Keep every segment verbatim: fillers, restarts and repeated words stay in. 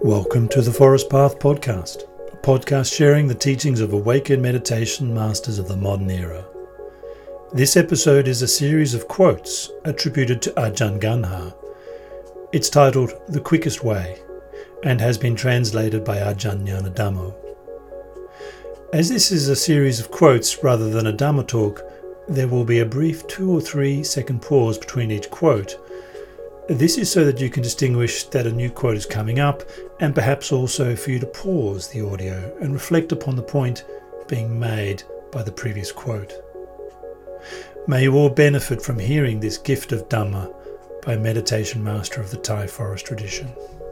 Welcome to the Forest Path Podcast, a podcast sharing the teachings of awakened meditation masters of the modern era. This episode is a series of quotes attributed to Ajahn Ganha. It's titled The Quickest Way and has been translated by Ajahn Nyanadhammo. As this is a series of quotes rather than a Dhamma talk, there will be a brief two or three second pause between each quote. This is so that you can distinguish that a new quote is coming up, and perhaps also for you to pause the audio and reflect upon the point being made by the previous quote. May you all benefit from hearing this gift of Dhamma by a meditation master of the Thai forest tradition.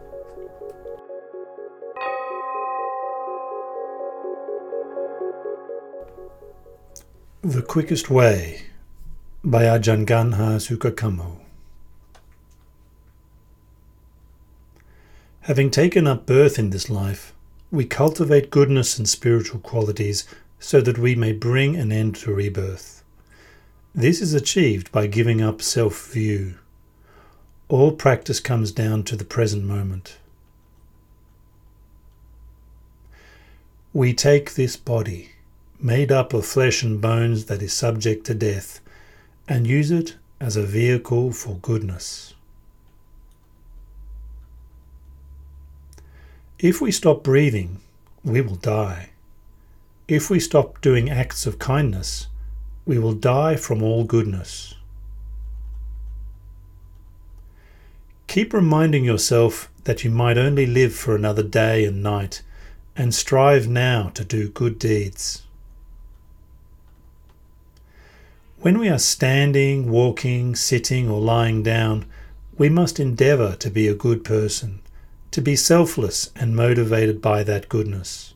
The Quickest Way by Ajahn Ganha Sukakammo. Having taken up birth in this life, we cultivate goodness and spiritual qualities so that we may bring an end to rebirth. This is achieved by giving up self-view. All practice comes down to the present moment. We take this body, made up of flesh and bones that is subject to death, and use it as a vehicle for goodness. If we stop breathing, we will die. If we stop doing acts of kindness, we will die from all goodness. Keep reminding yourself that you might only live for another day and night, and strive now to do good deeds. When we are standing, walking, sitting, or lying down, we must endeavour to be a good person, to be selfless and motivated by that goodness.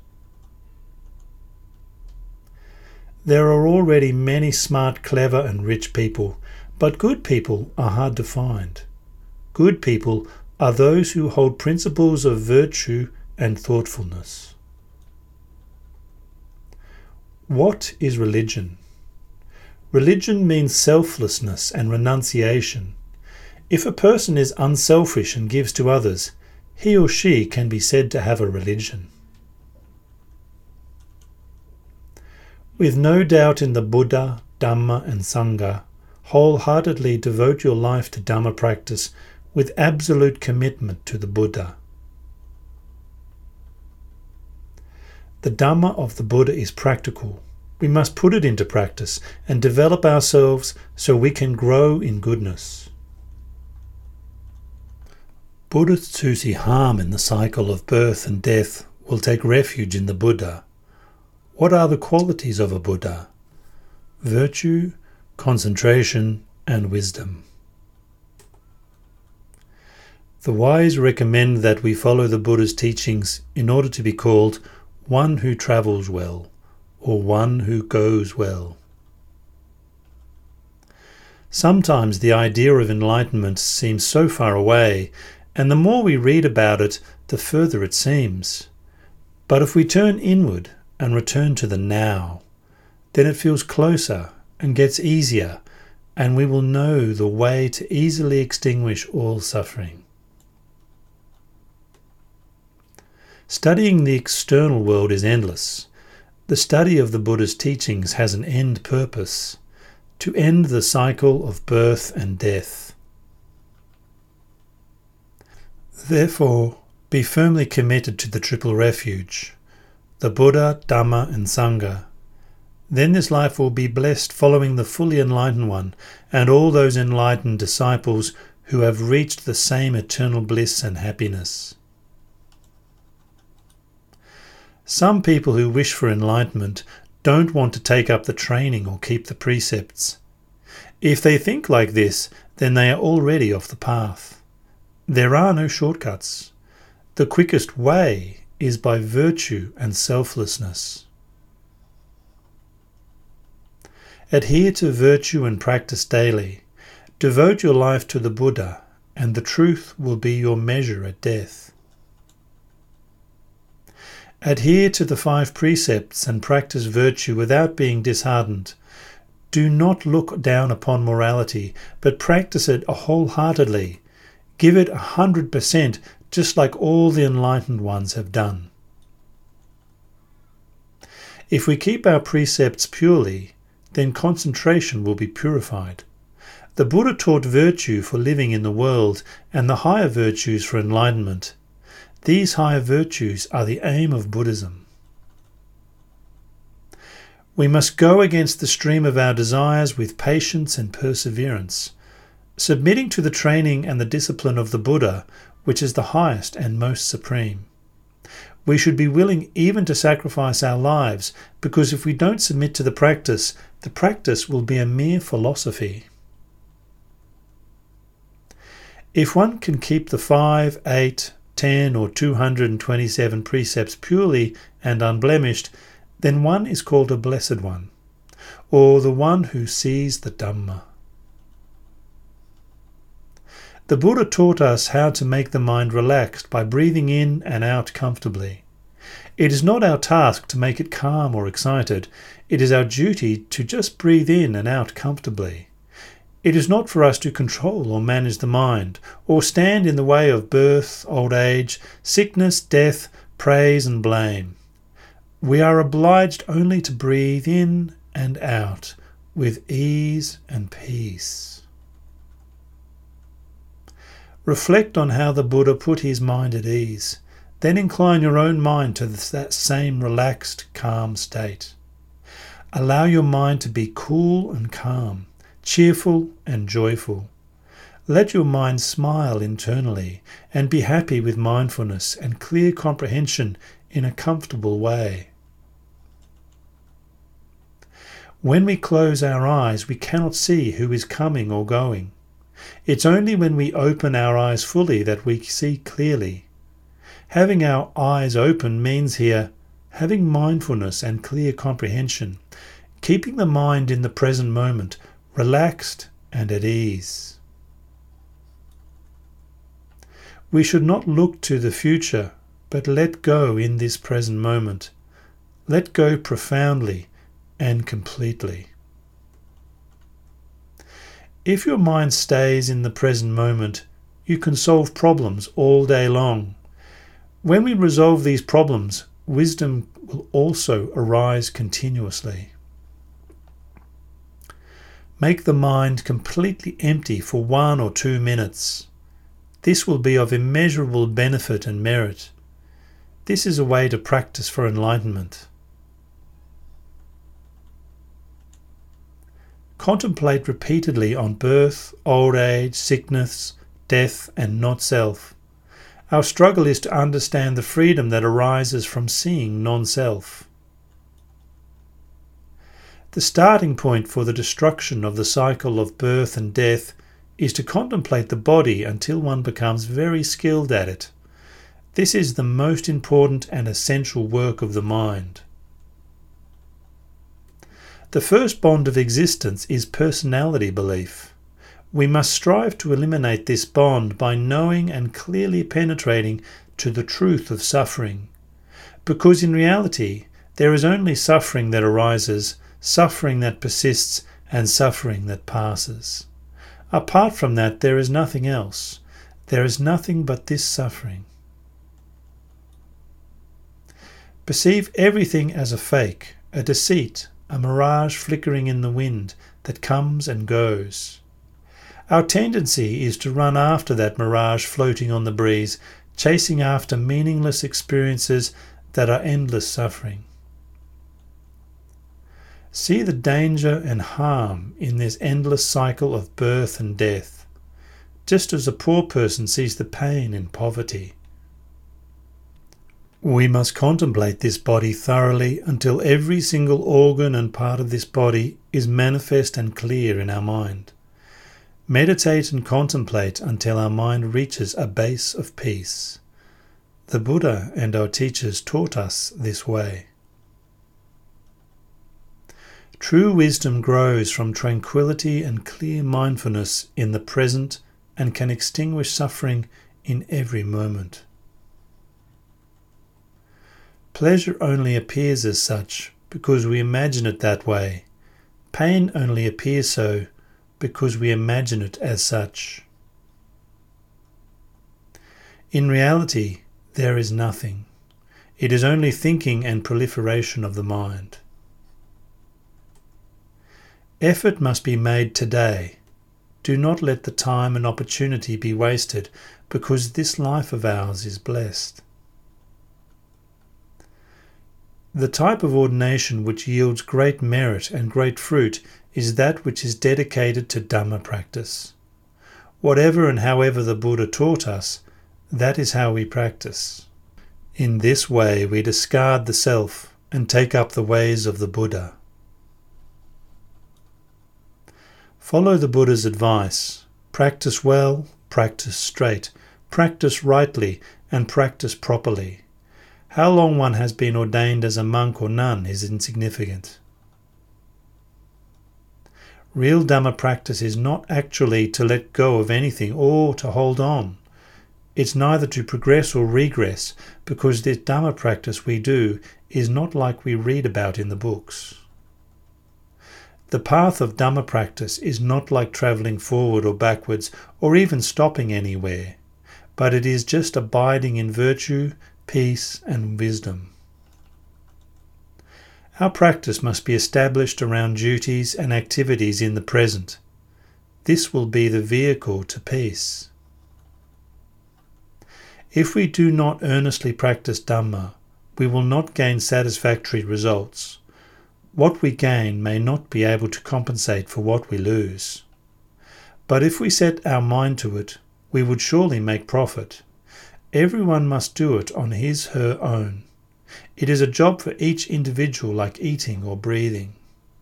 There are already many smart, clever and rich people, but good people are hard to find. Good people are those who hold principles of virtue and thoughtfulness. What is religion? Religion means selflessness and renunciation. If a person is unselfish and gives to others, he or she can be said to have a religion. With no doubt in the Buddha, Dhamma and Sangha, wholeheartedly devote your life to Dhamma practice with absolute commitment to the Buddha. The Dhamma of the Buddha is practical. We must put it into practice and develop ourselves so we can grow in goodness. Buddhists who see harm in the cycle of birth and death will take refuge in the Buddha. What are the qualities of a Buddha? Virtue, concentration, and wisdom. The wise recommend that we follow the Buddha's teachings in order to be called one who travels well, or one who goes well. Sometimes the idea of enlightenment seems so far away, and the more we read about it, the further it seems. But if we turn inward and return to the now, then it feels closer and gets easier, and we will know the way to easily extinguish all suffering. Studying the external world is endless. The study of the Buddha's teachings has an end purpose, to end the cycle of birth and death. Therefore, be firmly committed to the triple refuge, the Buddha, Dhamma and Sangha. Then this life will be blessed following the fully enlightened one and all those enlightened disciples who have reached the same eternal bliss and happiness. Some people who wish for enlightenment don't want to take up the training or keep the precepts. If they think like this, then they are already off the path. There are no shortcuts. The quickest way is by virtue and selflessness. Adhere to virtue and practice daily. Devote your life to the Buddha, and the truth will be your measure at death. Adhere to the five precepts and practice virtue without being disheartened. Do not look down upon morality, but practice it wholeheartedly. Give it a hundred percent just like all the enlightened ones have done. If we keep our precepts purely, then concentration will be purified. The Buddha taught virtue for living in the world and the higher virtues for enlightenment. These higher virtues are the aim of Buddhism. We must go against the stream of our desires with patience and perseverance, submitting to the training and the discipline of the Buddha, which is the highest and most supreme. We should be willing even to sacrifice our lives, because if we don't submit to the practice, the practice will be a mere philosophy. If one can keep the five, eight, ten or two hundred twenty-seven precepts purely and unblemished, then one is called a blessed one, or the one who sees the Dhamma. The Buddha taught us how to make the mind relaxed by breathing in and out comfortably. It is not our task to make it calm or excited. It is our duty to just breathe in and out comfortably. It is not for us to control or manage the mind, or stand in the way of birth, old age, sickness, death, praise and blame. We are obliged only to breathe in and out with ease and peace. Reflect on how the Buddha put his mind at ease. Then incline your own mind to that same relaxed, calm state. Allow your mind to be cool and calm, cheerful and joyful. Let your mind smile internally and be happy with mindfulness and clear comprehension in a comfortable way. When we close our eyes, we cannot see who is coming or going. It's only when we open our eyes fully that we see clearly. Having our eyes open means here having mindfulness and clear comprehension, keeping the mind in the present moment, relaxed and at ease. We should not look to the future, but let go in this present moment. Let go profoundly and completely. If your mind stays in the present moment, you can solve problems all day long. When we resolve these problems, wisdom will also arise continuously. Make the mind completely empty for one or two minutes. This will be of immeasurable benefit and merit. This is a way to practice for enlightenment. Contemplate repeatedly on birth, old age, sickness, death, and not-self. Our struggle is to understand the freedom that arises from seeing non-self. The starting point for the destruction of the cycle of birth and death is to contemplate the body until one becomes very skilled at it. This is the most important and essential work of the mind. The first bond of existence is personality belief. We must strive to eliminate this bond by knowing and clearly penetrating to the truth of suffering. Because in reality, there is only suffering that arises, suffering that persists, and suffering that passes. Apart from that, there is nothing else. There is nothing but this suffering. Perceive everything as a fake, a deceit, a mirage flickering in the wind that comes and goes. Our tendency is to run after that mirage floating on the breeze, chasing after meaningless experiences that are endless suffering. See the danger and harm in this endless cycle of birth and death, just as a poor person sees the pain in poverty. We must contemplate this body thoroughly until every single organ and part of this body is manifest and clear in our mind. Meditate and contemplate until our mind reaches a base of peace. The Buddha and our teachers taught us this way. True wisdom grows from tranquility and clear mindfulness in the present and can extinguish suffering in every moment. Pleasure only appears as such because we imagine it that way. Pain only appears so because we imagine it as such. In reality, there is nothing. It is only thinking and proliferation of the mind. Effort must be made today. Do not let the time and opportunity be wasted, because this life of ours is blessed. The type of ordination which yields great merit and great fruit is that which is dedicated to Dhamma practice. Whatever and however the Buddha taught us, that is how we practice. In this way we discard the self and take up the ways of the Buddha. Follow the Buddha's advice. Practice well, practice straight, practice rightly, and practice properly. How long one has been ordained as a monk or nun is insignificant. Real Dhamma practice is not actually to let go of anything or to hold on. It's neither to progress or regress, because this Dhamma practice we do is not like we read about in the books. The path of Dhamma practice is not like travelling forward or backwards or even stopping anywhere, but it is just abiding in virtue, peace and wisdom. Our practice must be established around duties and activities in the present. This will be the vehicle to peace. If we do not earnestly practice Dhamma, we will not gain satisfactory results. What we gain may not be able to compensate for what we lose. But if we set our mind to it, we would surely make profit. Everyone must do it on his her own. It is a job for each individual, like eating or breathing.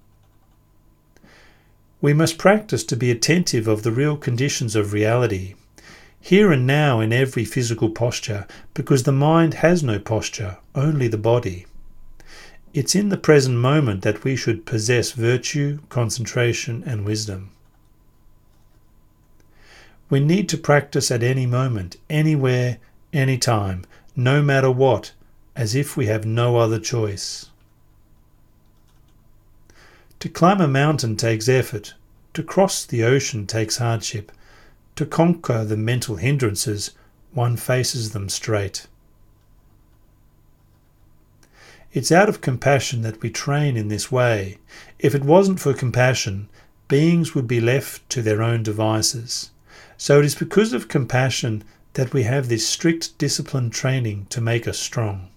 We must practice to be attentive of the real conditions of reality, here and now in every physical posture, because the mind has no posture, only the body. It's in the present moment that we should possess virtue, concentration and wisdom. We need to practice at any moment, anywhere, any time, no matter what, as if we have no other choice. To climb a mountain takes effort. To cross the ocean takes hardship. To conquer the mental hindrances, one faces them straight. It's out of compassion that we train in this way. If it wasn't for compassion, beings would be left to their own devices. So it is because of compassion that we have this strict disciplined training to make us strong.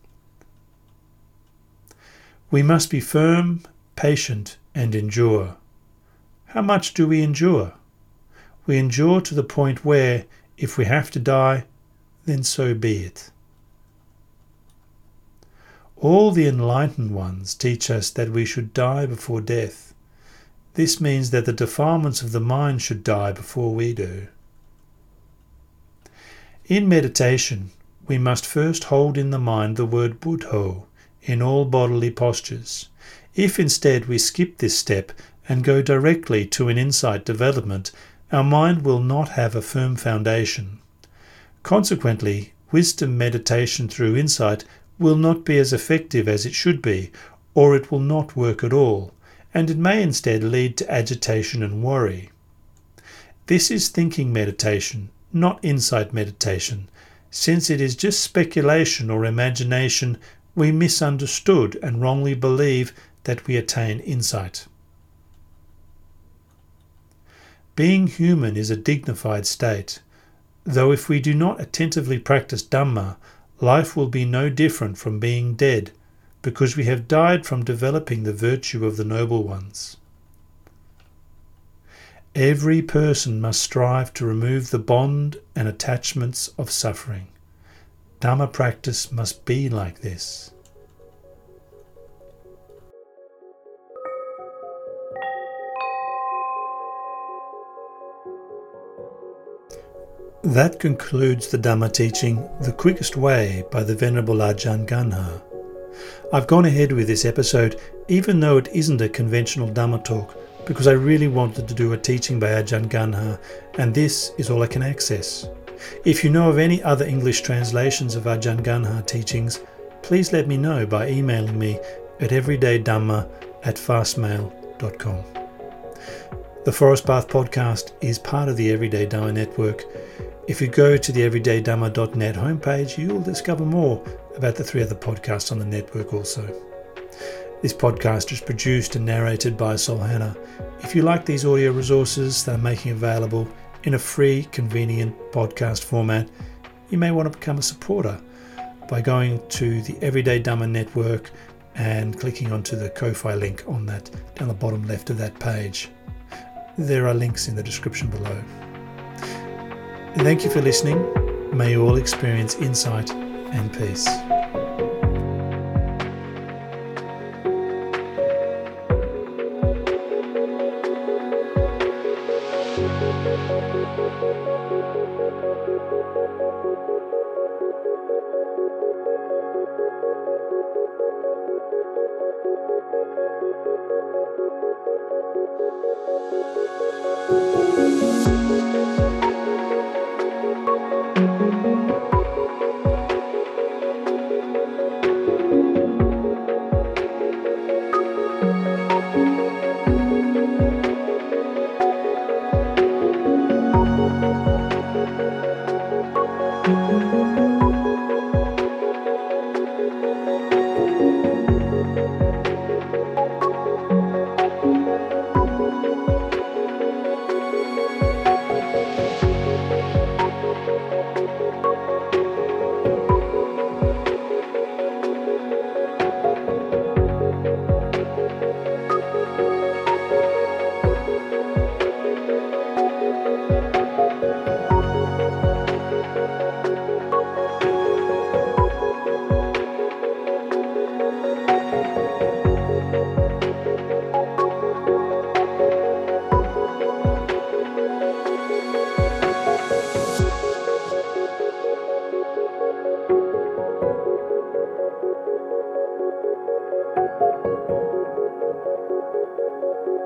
We must be firm, patient, and endure. How much do we endure? We endure to the point where, if we have to die, then so be it. All the enlightened ones teach us that we should die before death. This means that the defilements of the mind should die before we do. In meditation, we must first hold in the mind the word Buddho in all bodily postures. If instead we skip this step and go directly to an insight development, our mind will not have a firm foundation. Consequently, wisdom meditation through insight will not be as effective as it should be, or it will not work at all, and it may instead lead to agitation and worry. This is thinking meditation, not insight meditation. Since it is just speculation or imagination, we misunderstood and wrongly believe that we attain insight. Being human is a dignified state, though if we do not attentively practice Dhamma, life will be no different from being dead, because we have died from developing the virtue of the noble ones. Every person must strive to remove the bond and attachments of suffering. Dhamma practice must be like this. That concludes the Dhamma teaching, The Quickest Way by the Venerable Ajahn Ganha. I've gone ahead with this episode even though it isn't a conventional Dhamma talk, because I really wanted to do a teaching by Ajahn Ganha, and this is all I can access. If you know of any other English translations of Ajahn Ganha teachings, please let me know by emailing me at everydaydhamma at fastmail dot com. The Forest Path podcast is part of the Everyday Dhamma Network. If you go to the everyday dhamma dot net homepage, you'll discover more about the three other podcasts on the network also. This podcast is produced and narrated by Solhana. If you like these audio resources that I'm making available in a free, convenient podcast format, you may want to become a supporter by going to the Everyday Dhamma Network and clicking onto the Ko-Fi link on that down the bottom left of that page. There are links in the description below. Thank you for listening. May you all experience insight and peace.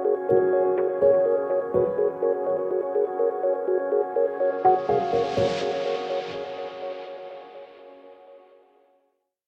Thank you.